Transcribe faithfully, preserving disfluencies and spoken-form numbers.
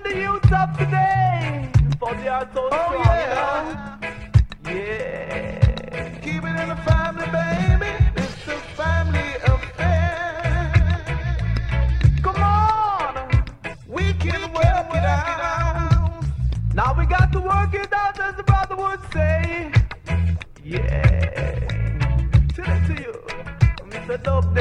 the youth of today, for they are so Oh, strong, yeah. you know? Yeah. Keep it in the family, baby. It's a family affair. Come on, We can work it out. now we got to work it out, as the brother would say. Yeah. Tell it to you, Mister Dub